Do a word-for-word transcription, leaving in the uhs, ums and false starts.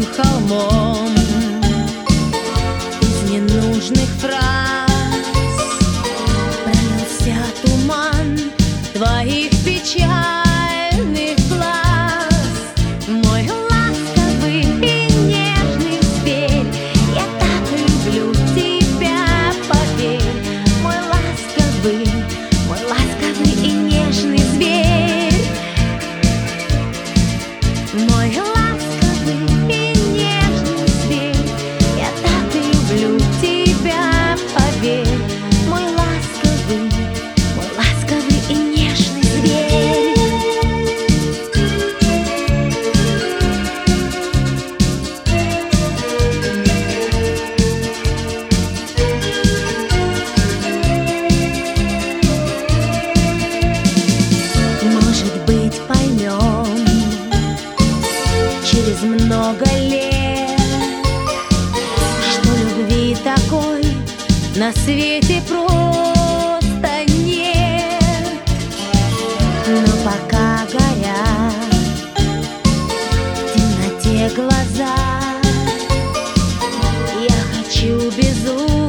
холмом. Из ненужных фраз пролился туман твоих печальных глаз. Мой ласковый и нежный зверь, я так люблю тебя, поверь. Мой ласковый, мой ласковый и нежный зверь. Мой ласковый и нежный зверь, я так люблю тебя, поверь. Мой ласковый, мой ласковый и нежный зверь. Может быть, поймем через много лет, что любви такой на свете просто нет. Но пока горят в темноте глаза, я хочу безумно